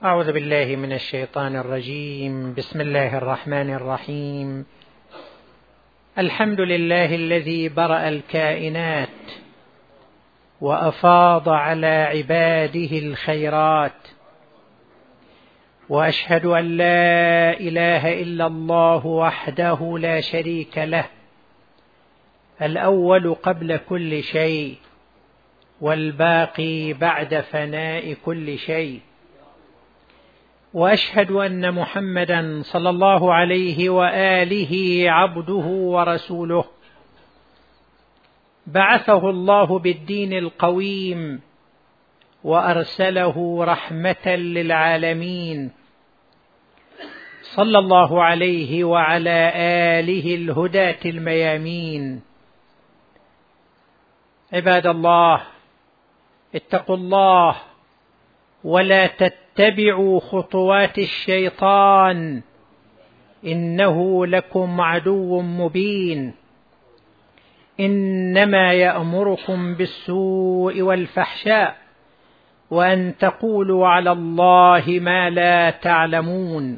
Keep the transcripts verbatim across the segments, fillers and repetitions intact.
أعوذ بالله من الشيطان الرجيم. بسم الله الرحمن الرحيم. الحمد لله الذي برأ الكائنات وأفاض على عباده الخيرات، وأشهد أن لا إله إلا الله وحده لا شريك له، الأول قبل كل شيء والباقي بعد فناء كل شيء. وأشهد أن محمدا صلى الله عليه وآله عبده ورسوله، بعثه الله بالدين القويم وأرسله رحمة للعالمين، صلى الله عليه وعلى آله الهداة الميامين. عباد الله، اتقوا الله ولا تتبعوا خطوات الشيطان، إنه لكم عدو مبين. إنما يأمركم بالسوء والفحشاء وأن تقولوا على الله ما لا تعلمون.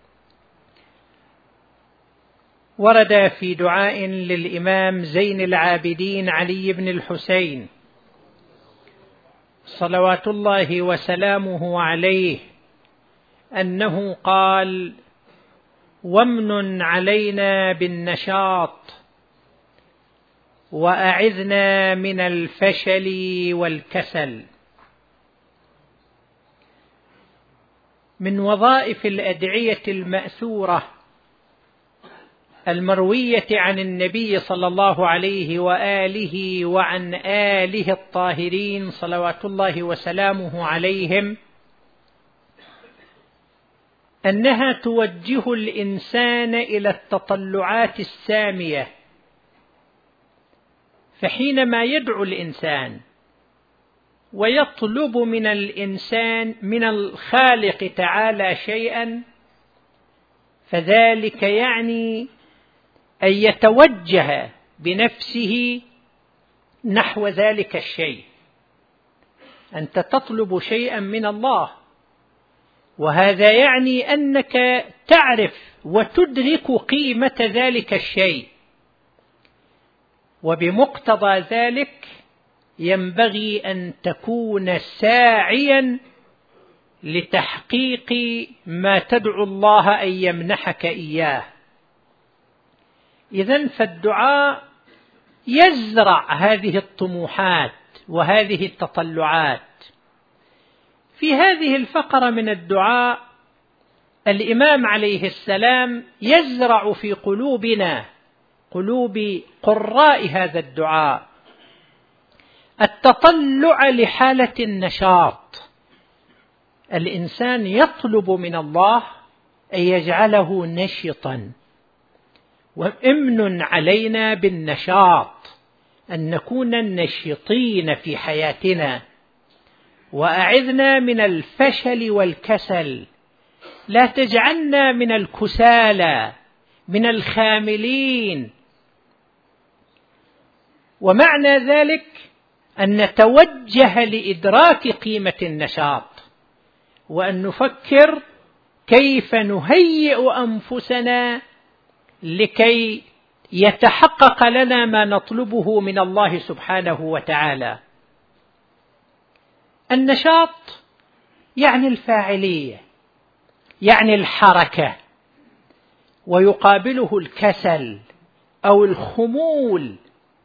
ورد في دعاء للإمام زين العابدين علي بن الحسين صلوات الله وسلامه عليه أنه قال: وامنن علينا بالنشاط وأعذنا من الفشل والكسل. من وظائف الأدعية المأثورة المروية عن النبي صلى الله عليه وآله وعن آله الطاهرين صلوات الله وسلامه عليهم أنها توجه الإنسان إلى التطلعات السامية. فحينما يدعو الإنسان ويطلب من الإنسان من الخالق تعالى شيئا، فذلك يعني أن يتوجه بنفسه نحو ذلك الشيء. أنت تطلب شيئا من الله، وهذا يعني أنك تعرف وتدرك قيمة ذلك الشيء، وبمقتضى ذلك ينبغي أن تكون ساعيا لتحقيق ما تدعو الله أن يمنحك إياه. إذن فالدعاء يزرع هذه الطموحات وهذه التطلعات. في هذه الفقرة من الدعاء الإمام عليه السلام يزرع في قلوبنا، قلوب قراء هذا الدعاء، التطلع لحالة النشاط. الإنسان يطلب من الله أن يجعله نشطا. وامن علينا بالنشاط، أن نكون نشطين في حياتنا. وأعذنا من الفشل والكسل، لا تجعلنا من الكسالى من الخاملين. ومعنى ذلك أن نتوجه لإدراك قيمة النشاط، وأن نفكر كيف نهيئ أنفسنا لكي يتحقق لنا ما نطلبه من الله سبحانه وتعالى. النشاط يعني الفاعلية، يعني الحركة، ويقابله الكسل أو الخمول.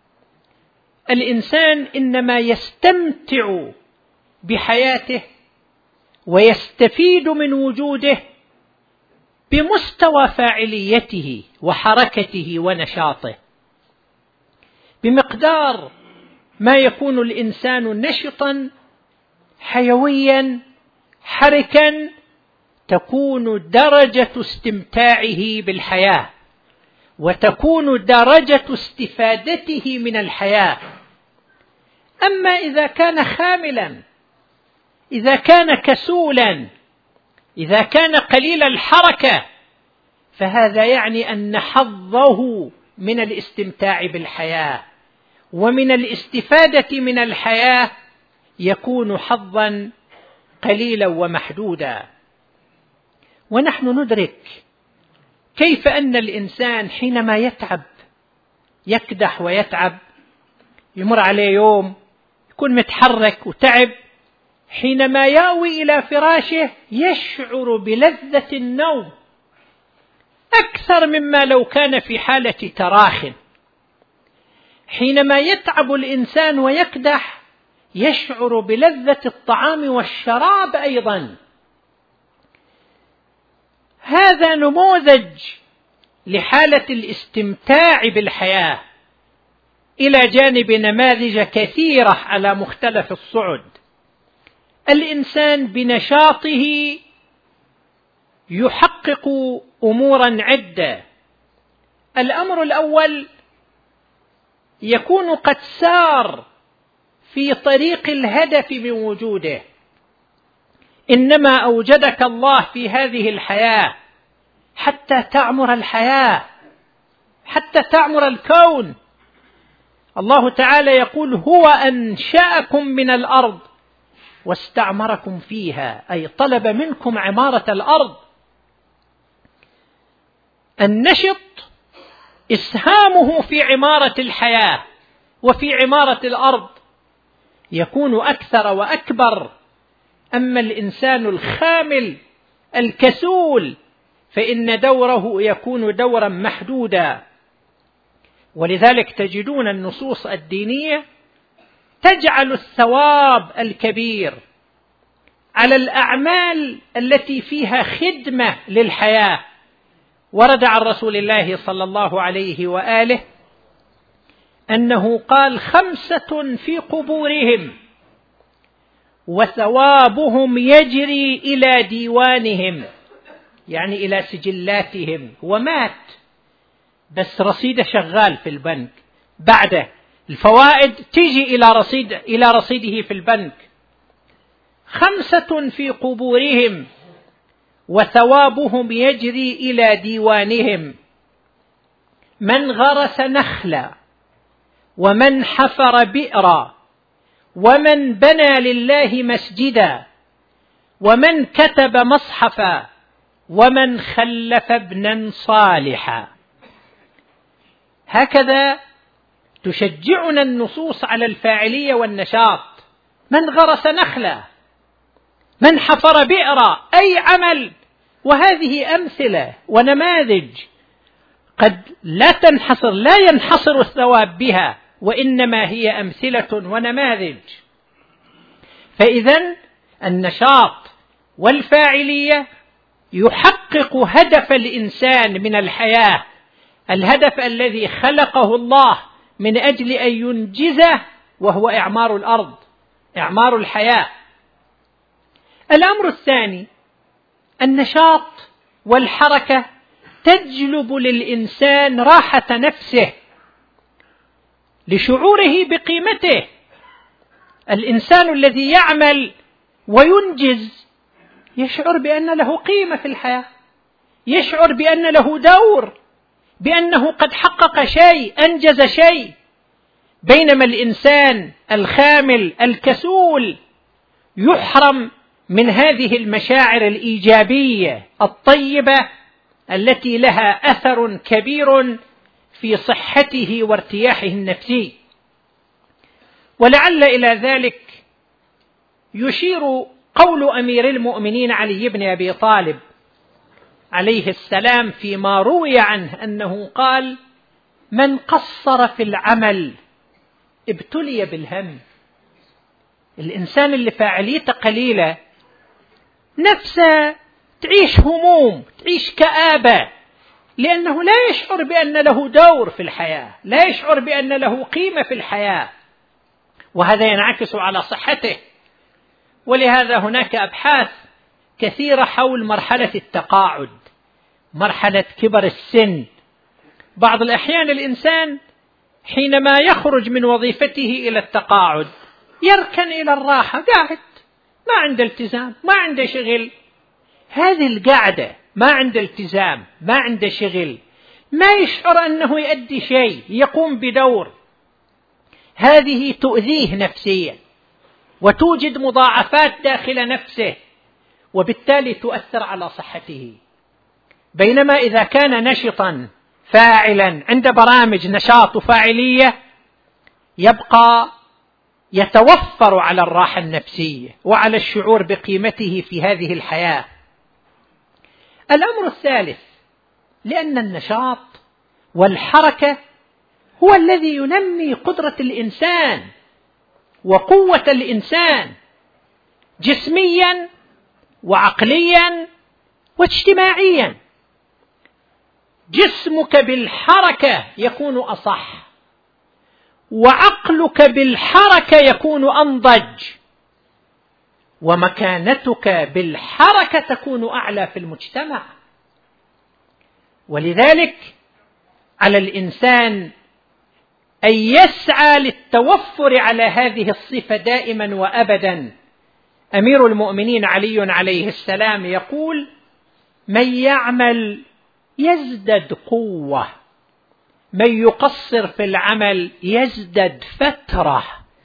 الإنسان إنما يستمتع بحياته ويستفيد من وجوده بمستوى فاعليته وحركته ونشاطه. بمقدار ما يكون الإنسان نشطا حيويا حركا، تكون درجة استمتاعه بالحياة، وتكون درجة استفادته من الحياة. أما إذا كان خاملا، إذا كان كسولا، إذا كان قليل الحركة، فهذا يعني أن حظه من الاستمتاع بالحياة ومن الاستفادة من الحياة يكون حظا قليلا ومحدودا. ونحن ندرك كيف أن الإنسان حينما يتعب، يكدح ويتعب، يمر عليه يوم يكون متحرك وتعب، حينما يأوي إلى فراشه يشعر بلذة النوم أكثر مما لو كان في حالة تراخٍ. حينما يتعب الإنسان ويكدح يشعر بلذة الطعام والشراب أيضا. هذا نموذج لحالة الاستمتاع بالحياة، إلى جانب نماذج كثيرة على مختلف الصعد. الإنسان بنشاطه يحقق أمورا عدة. الأمر الأول، يكون قد سار في طريق الهدف من وجوده. إنما أوجدك الله في هذه الحياة حتى تعمر الحياة، حتى تعمر الكون. الله تعالى يقول: هو أنشأكم من الأرض واستعمركم فيها، أي طلب منكم عمارة الأرض. النشط إسهامه في عمارة الحياة وفي عمارة الأرض يكون أكثر وأكبر. أما الإنسان الخامل الكسول فإن دوره يكون دورا محدودا. ولذلك تجدون النصوص الدينية تجعل الثواب الكبير على الأعمال التي فيها خدمة للحياة. ورد عن رسول الله صلى الله عليه وآله أنه قال: خمسة في قبورهم وثوابهم يجري إلى ديوانهم، يعني إلى سجلاتهم. ومات بس رصيده شغال في البنك، بعده الفوائد تيجي إلى رصيد إلى رصيده في البنك. خمسة في قبورهم وثوابهم يجري إلى ديوانهم: من غرس نخلا، ومن حفر بئرا، ومن بنى لله مسجدا، ومن كتب مصحفا، ومن خلف ابنا صالحا. هكذا تشجعنا النصوص على الفاعلية والنشاط. من غرس نخلا، من حفر بئرا، أي عمل. وهذه أمثلة ونماذج قد لا تنحصر لا ينحصر الثواب بها، وإنما هي أمثلة ونماذج. فإذن النشاط والفاعلية يحقق هدف الإنسان من الحياة، الهدف الذي خلقه الله من أجل أن ينجزه، وهو إعمار الأرض، إعمار الحياة. الأمر الثاني، النشاط والحركة تجلب للإنسان راحة نفسه لشعوره بقيمته. الإنسان الذي يعمل وينجز يشعر بأن له قيمة في الحياة، يشعر بأن له دور، بأنه قد حقق شيء، أنجز شيء. بينما الإنسان الخامل الكسول يحرم من هذه المشاعر الإيجابية الطيبة التي لها أثر كبير في صحته وارتياحه النفسي. ولعل إلى ذلك يشير قول أمير المؤمنين علي بن أبي طالب عليه السلام فيما روي عنه أنه قال: من قصر في العمل ابتلي بالهم. الإنسان اللي فاعليته قليلة نفسه تعيش هموم، تعيش كآبة، لأنه لا يشعر بأن له دور في الحياة، لا يشعر بأن له قيمة في الحياة، وهذا ينعكس على صحته. ولهذا هناك أبحاث كثيرة حول مرحلة التقاعد، مرحلة كبر السن. بعض الأحيان الإنسان حينما يخرج من وظيفته إلى التقاعد يركن إلى الراحة، قاعد ما عنده التزام، ما عنده شغل. هذه القعدة ما عنده التزام، ما عنده شغل، ما يشعر أنه يؤدي شيء، يقوم بدور، هذه تؤذيه نفسيا وتوجد مضاعفات داخل نفسه، وبالتالي تؤثر على صحته. بينما إذا كان نشطا فاعلا عند برامج نشاط وفاعلية يبقى يتوفر على الراحة النفسية وعلى الشعور بقيمته في هذه الحياة. الأمر الثالث، لأن النشاط والحركة هو الذي ينمي قدرة الإنسان وقوة الإنسان جسميا وعقليا واجتماعيا. جسمك بالحركة يكون أصح، وعقلك بالحركة يكون أنضج، ومكانتك بالحركة تكون أعلى في المجتمع. ولذلك على الإنسان أن يسعى للتوفر على هذه الصفة دائما وأبدا. أمير المؤمنين علي عليه السلام يقول: من يعمل يزدد قوة، من يقصر في العمل يزدد فترة.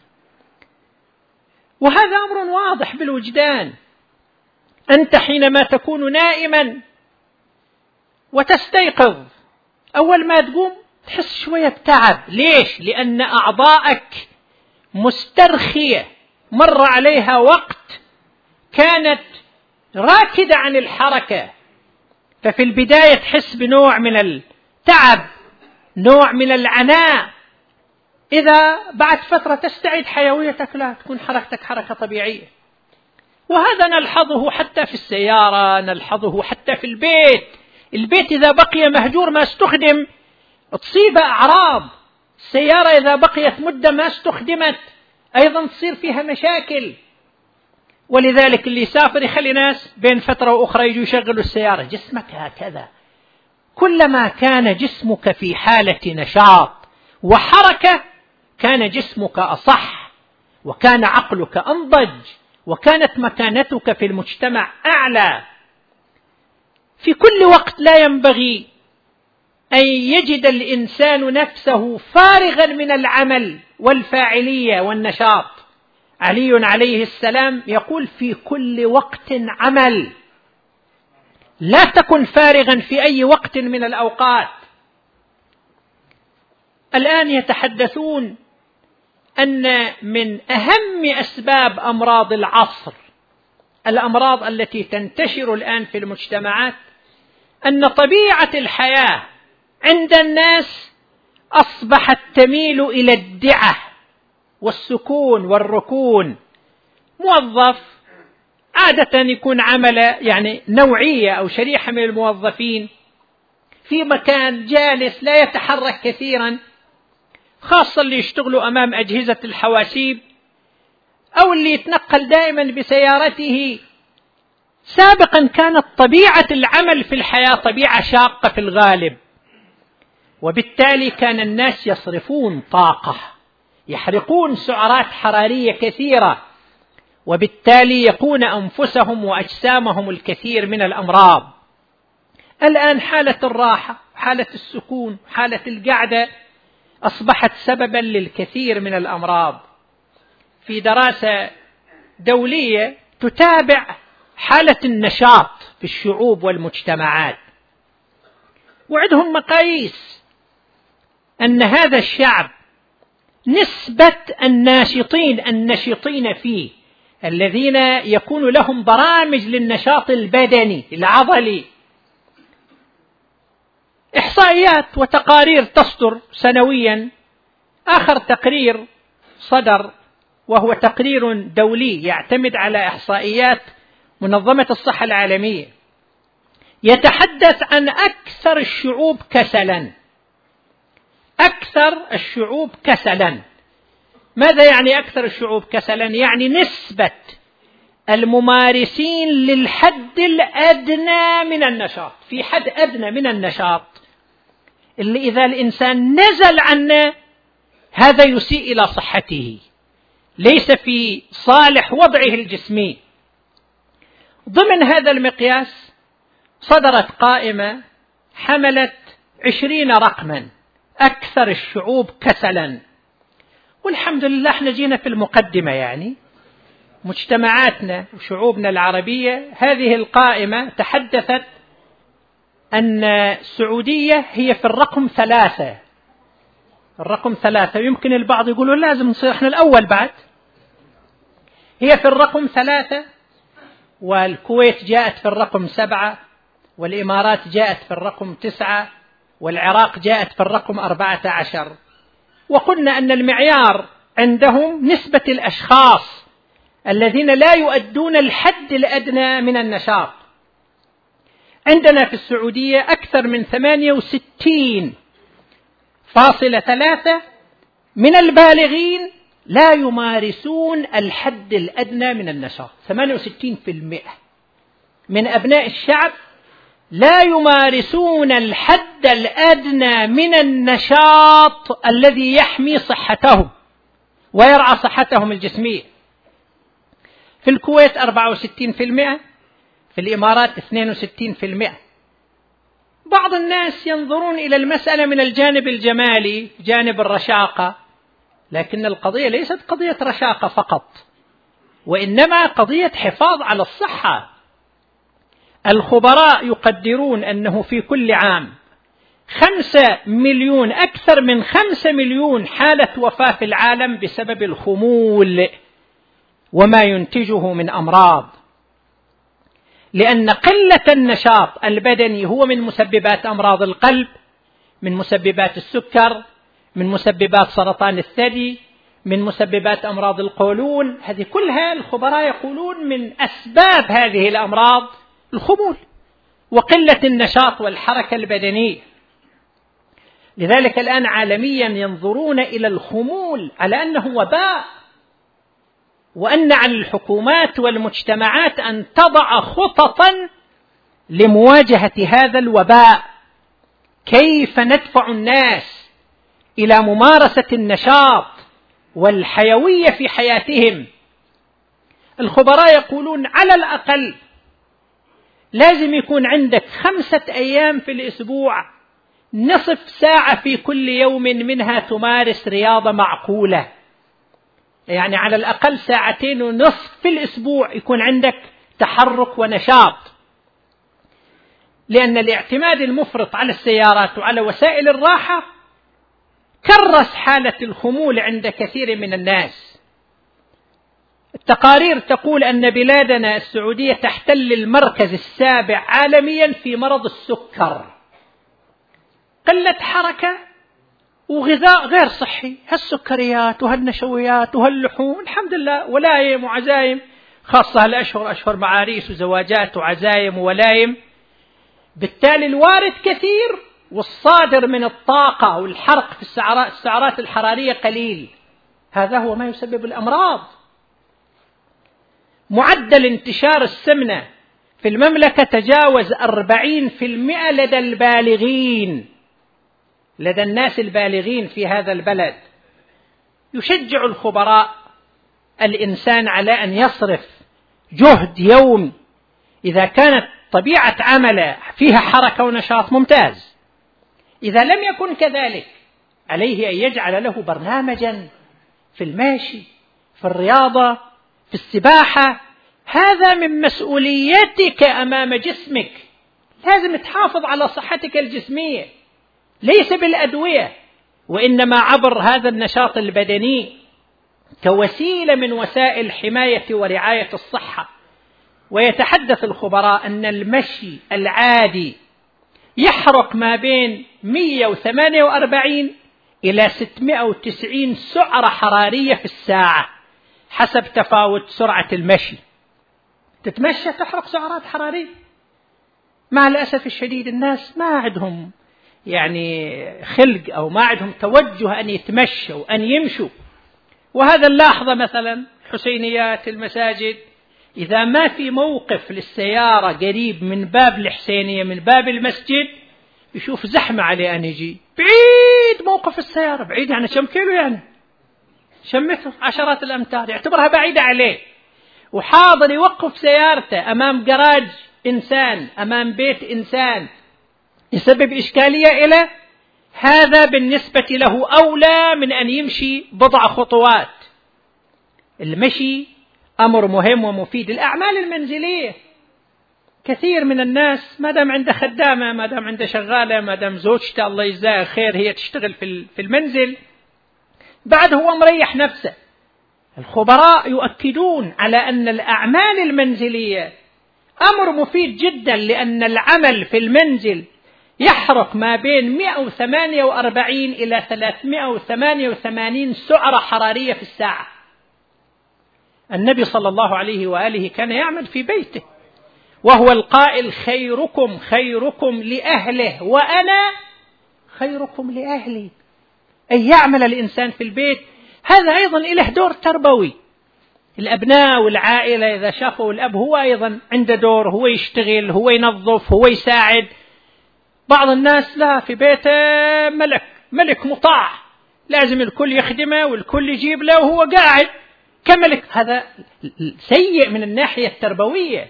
وهذا أمر واضح بالوجدان. أنت حينما تكون نائما وتستيقظ، أول ما تقوم تحس شوية بتعب. ليش؟ لأن أعضاءك مسترخية، مر عليها وقت كانت راكدة عن الحركة، ففي البداية تحس بنوع من التعب، نوع من العناء. إذا بعد فترة تستعيد حيويتك، لا تكون حركتك حركة طبيعية. وهذا نلحظه حتى في السيارة، نلحظه حتى في البيت. البيت إذا بقي مهجور ما استخدم تصيب أعراض. السيارة إذا بقيت مدة ما استخدمت أيضا تصير فيها مشاكل. ولذلك اللي يسافر يخلي ناس بين فترة وأخرى يجوا يشغلوا السيارة. جسمك هكذا، كلما كان جسمك في حالة نشاط وحركة كان جسمك أصح، وكان عقلك أنضج، وكانت مكانتك في المجتمع أعلى. في كل وقت لا ينبغي أن يجد الإنسان نفسه فارغا من العمل والفاعلية والنشاط. علي عليه السلام يقول: في كل وقت عمل، لا تكن فارغا في أي وقت من الأوقات. الآن يتحدثون أن من أهم أسباب أمراض العصر، الأمراض التي تنتشر الآن في المجتمعات، أن طبيعة الحياة عند الناس أصبحت تميل إلى الدعة والسكون والركون. موظف عادة يكون عمل يعني نوعية أو شريحة من الموظفين في مكان جالس لا يتحرك كثيرا، خاصة اللي يشتغلوا أمام أجهزة الحواسيب أو اللي يتنقل دائما بسيارته. سابقا كانت طبيعة العمل في الحياة طبيعة شاقة في الغالب، وبالتالي كان الناس يصرفون طاقة، يحرقون سعرات حرارية كثيرة، وبالتالي يقون أنفسهم وأجسامهم الكثير من الأمراض. الآن حالة الراحة، حالة السكون، حالة القعدة أصبحت سببا للكثير من الأمراض. في دراسة دولية تتابع حالة النشاط في الشعوب والمجتمعات، وعندهم مقاييس أن هذا الشعب نسبة الناشطين النشطين فيه الذين يكون لهم برامج للنشاط البدني العضلي، إحصائيات وتقارير تصدر سنويا. آخر تقرير صدر وهو تقرير دولي يعتمد على إحصائيات منظمة الصحة العالمية، يتحدث عن أكثر الشعوب كسلا. أكثر الشعوب كسلا. ماذا يعني أكثر الشعوب كسلا؟ يعني نسبة الممارسين للحد الأدنى من النشاط، في حد أدنى من النشاط اللي إذا الإنسان نزل عنه هذا يسيء إلى صحته، ليس في صالح وضعه الجسمي. ضمن هذا المقياس صدرت قائمة حملت عشرين رقما أكثر الشعوب كسلا، والحمد لله احنا جينا في المقدمة يعني، مجتمعاتنا وشعوبنا العربية، هذه القائمة تحدثت أن السعودية هي في الرقم ثلاثة. الرقم ثلاثة، يمكن البعض يقولوا لازم نصير احنا الأول بعد. هي في الرقم ثلاثة، والكويت جاءت في الرقم سبعة، والإمارات جاءت في الرقم تسعة، والعراق جاءت في الرقم أربعة عشر. وقلنا أن المعيار عندهم نسبة الأشخاص الذين لا يؤدون الحد الأدنى من النشاط. عندنا في السعودية أكثر من ثمانية وستين فاصلة ثلاثة من البالغين لا يمارسون الحد الأدنى من النشاط. ثمانية وستين بالمئة من أبناء الشعب لا يمارسون الحد الأدنى من النشاط الذي يحمي صحتهم ويرعى صحتهم الجسمية. في الكويت أربعة وستين بالمئة، في الإمارات اثنين وستين بالمئة. بعض الناس ينظرون إلى المسألة من الجانب الجمالي، جانب الرشاقة، لكن القضية ليست قضية رشاقة فقط، وإنما قضية حفاظ على الصحة. الخبراء يقدرون أنه في كل عام خمسة مليون، أكثر من خمسة مليون حالة وفاة في العالم بسبب الخمول وما ينتجه من أمراض، لأن قلة النشاط البدني هو من مسببات أمراض القلب، من مسببات السكر، من مسببات سرطان الثدي، من مسببات أمراض القولون. هذه كلها الخبراء يقولون من أسباب هذه الأمراض الخمول وقلة النشاط والحركة البدنية. لذلك الآن عالميا ينظرون إلى الخمول على أنه وباء، وأن على الحكومات والمجتمعات أن تضع خططا لمواجهة هذا الوباء. كيف ندفع الناس إلى ممارسة النشاط والحيوية في حياتهم؟ الخبراء يقولون على الأقل لازم يكون عندك خمسة أيام في الأسبوع، نصف ساعة في كل يوم منها تمارس رياضة معقولة، يعني على الأقل ساعتين ونصف في الأسبوع يكون عندك تحرك ونشاط. لأن الاعتماد المفرط على السيارات وعلى وسائل الراحة كرس حالة الخمول عند كثير من الناس. التقارير تقول أن بلادنا السعودية تحتل المركز السابع عالميا في مرض السكر. قلة حركة وغذاء غير صحي، هالسكريات وهالنشويات وهاللحوم، الحمد لله ولايم وعزايم، خاصة الأشهر أشهر معاريس وزواجات وعزايم وولايم. بالتالي الوارد كثير والصادر من الطاقة والحرق في السعرات الحرارية قليل. هذا هو ما يسبب الأمراض. معدل انتشار السمنة في المملكة تجاوز أربعين بالمئة لدى البالغين، لدى الناس البالغين في هذا البلد. يشجع الخبراء الإنسان على أن يصرف جهد يوم، إذا كانت طبيعة عمله فيها حركة ونشاط ممتاز. إذا لم يكن كذلك عليه أن يجعل له برنامجا في المشي، في الرياضة، في السباحة. هذا من مسؤوليتك أمام جسمك. لازم تحافظ على صحتك الجسمية، ليس بالأدوية، وإنما عبر هذا النشاط البدني كوسيلة من وسائل حماية ورعاية الصحة. ويتحدث الخبراء أن المشي العادي يحرق ما بين مئة وثمانية وأربعين إلى ستمئة وتسعين سعرة حرارية في الساعة حسب تفاوت سرعة المشي. تتمشى تحرق سعرات حرارية. مع الأسف الشديد الناس ما عندهم يعني خلق أو ما عندهم توجه أن يتمشوا وأن يمشوا. وهذا نلاحظه مثلا حسينيات المساجد، إذا ما في موقف للسيارة قريب من باب الحسينية من باب المسجد يشوف زحمة عليه أن يجي بعيد. موقف السيارة بعيد يعني كم كيلو، يعني شمته عشرات الأمتار، يعتبرها بعيدة عليه، وحاضر يوقف سيارته أمام جراج إنسان، أمام بيت إنسان، يسبب إشكالية إلى هذا. بالنسبة له أولى من أن يمشي بضع خطوات. المشي أمر مهم ومفيد. الأعمال المنزلية، كثير من الناس ما دام عنده خدامة، ما دام عنده شغالة، ما دام زوجته الله يجزاها خير هي تشتغل في المنزل، بعد هو مريح نفسه. الخبراء يؤكدون على أن الأعمال المنزلية أمر مفيد جدا، لأن العمل في المنزل يحرق ما بين مئة وثمانية وأربعين إلى ثلاثمئة وثمانية وثمانين سعرة حرارية في الساعة. النبي صلى الله عليه وآله كان يعمل في بيته، وهو القائل: خيركم خيركم لأهله وأنا خيركم لأهلي. أي يعمل الإنسان في البيت، هذا أيضا له دور تربوي. الأبناء والعائلة إذا شافوا الأب هو أيضا عنده دور، هو يشتغل، هو ينظف، هو يساعد. بعض الناس لا، في بيته ملك ملك مطاع، لازم الكل يخدمه والكل يجيب له وهو قاعد كملك. هذا سيء من الناحية التربوية.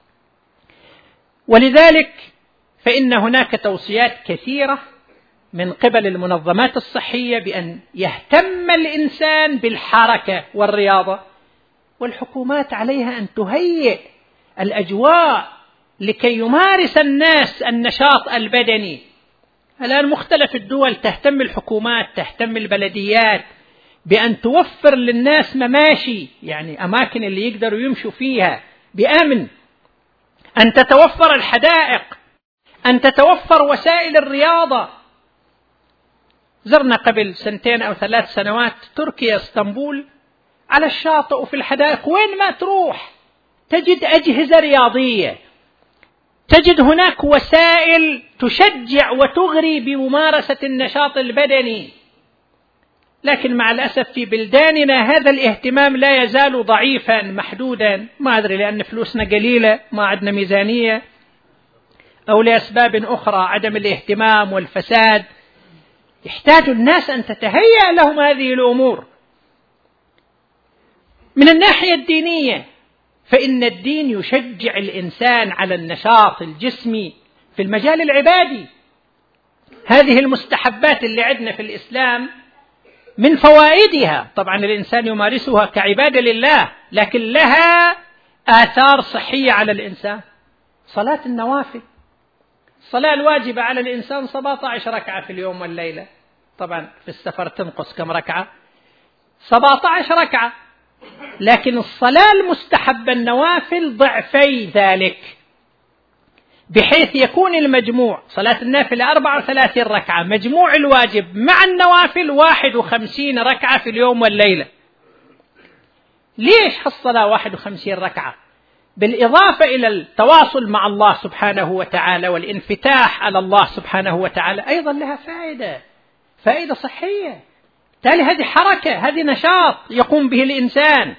ولذلك فإن هناك توصيات كثيرة من قبل المنظمات الصحية بأن يهتم الإنسان بالحركة والرياضة، والحكومات عليها أن تهيئ الأجواء لكي يمارس الناس النشاط البدني. الآن مختلف الدول تهتم الحكومات، تهتم البلديات بأن توفر للناس مماشي، يعني أماكن اللي يقدروا يمشوا فيها بأمن، أن تتوفر الحدائق، أن تتوفر وسائل الرياضة. زرنا قبل سنتين أو ثلاث سنوات تركيا، اسطنبول، على الشاطئ وفي الحدائق وين ما تروح تجد أجهزة رياضية، تجد هناك وسائل تشجع وتغري بممارسة النشاط البدني. لكن مع الأسف في بلداننا هذا الاهتمام لا يزال ضعيفا محدودا، ما أدري لأن فلوسنا قليلة، ما عندنا ميزانية، أو لأسباب أخرى، عدم الاهتمام والفساد. يحتاج الناس أن تتهيأ لهم هذه الأمور. من الناحية الدينية فإن الدين يشجع الإنسان على النشاط الجسمي في المجال العبادي. هذه المستحبات اللي عندنا في الإسلام من فوائدها، طبعا الإنسان يمارسها كعبادة لله، لكن لها آثار صحية على الإنسان. صلاة النوافل، الصلاة الواجبة على الإنسان سبعة عشر ركعة في اليوم والليلة، طبعا في السفر تنقص كم ركعة؟ سبعة عشر ركعة. لكن الصلاة المستحبة النوافل ضعفي ذلك، بحيث يكون المجموع صلاة النافلة أربعة وثلاثين ركعة، مجموع الواجب مع النوافل واحد وخمسين ركعة في اليوم والليلة. ليش هالصلاة واحد وخمسين ركعة؟ بالإضافة إلى التواصل مع الله سبحانه وتعالى والانفتاح على الله سبحانه وتعالى، أيضا لها فائدة فائدة صحية. تالي هذه حركة، هذه نشاط يقوم به الإنسان.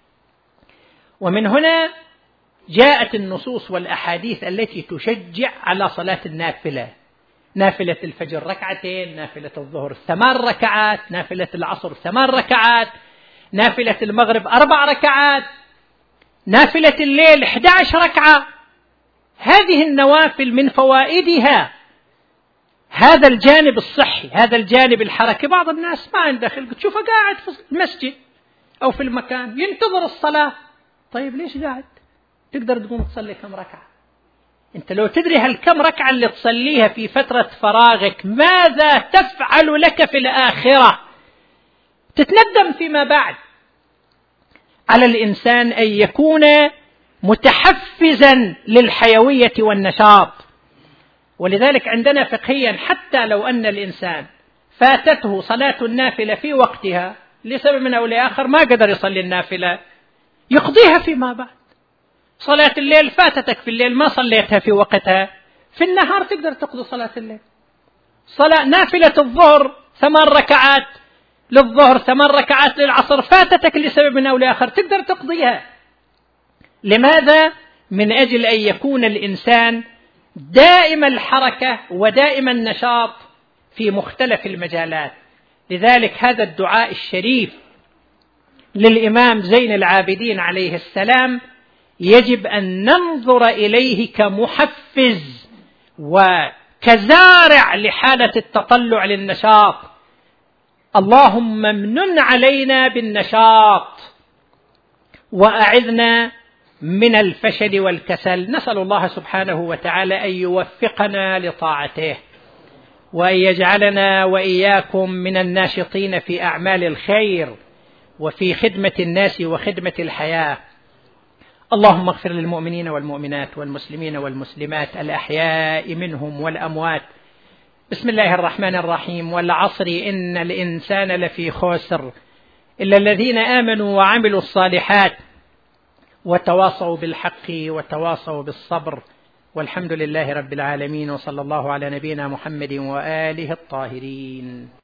ومن هنا جاءت النصوص والأحاديث التي تشجع على صلاة النافلة، نافلة الفجر ركعتين، نافلة الظهر ثمان ركعات، نافلة العصر ثمان ركعات، نافلة المغرب أربع ركعات، نافلة الليل إحدى عشرة ركعة. هذه النوافل من فوائدها هذا الجانب الصحي، هذا الجانب الحركي. بعض الناس ما عنده خلق، تشوفه قاعد في المسجد أو في المكان ينتظر الصلاة. طيب ليش قاعد؟ تقدر تقوم تصلي كم ركعة؟ أنت لو تدري هالكم ركعة اللي تصليها في فترة فراغك ماذا تفعل لك في الآخرة، تتندم فيما بعد. على الإنسان أن يكون متحفزا للحيوية والنشاط. ولذلك عندنا فقهيا حتى لو أن الإنسان فاتته صلاة النافلة في وقتها لسبب من أو لآخر ما قدر يصلي النافلة، يقضيها فيما بعد. صلاة الليل فاتتك في الليل ما صليتها في وقتها، في النهار تقدر تقضي صلاة الليل. صلاة نافلة الظهر ثمان ركعات للظهر، ثمان ركعات للعصر، فاتتك لسبب من أو لآخر تقدر تقضيها. لماذا؟ من أجل أن يكون الإنسان دائم الحركة ودائم النشاط في مختلف المجالات. لذلك هذا الدعاء الشريف للإمام زين العابدين عليه السلام يجب أن ننظر إليه كمحفز وكزارع لحالة التطلع للنشاط. اللهم امنن علينا بالنشاط وأعذنا من الفشل والكسل. نسأل الله سبحانه وتعالى أن يوفقنا لطاعته، وأن يجعلنا وإياكم من الناشطين في أعمال الخير وفي خدمة الناس وخدمة الحياة. اللهم اغفر للمؤمنين والمؤمنات والمسلمين والمسلمات الأحياء منهم والأموات. بسم الله الرحمن الرحيم. والعصر إن الإنسان لفي خسر إلا الذين آمنوا وعملوا الصالحات وتواصوا بالحق وتواصوا بالصبر، والحمد لله رب العالمين، وصلى الله على نبينا محمد وآله الطاهرين.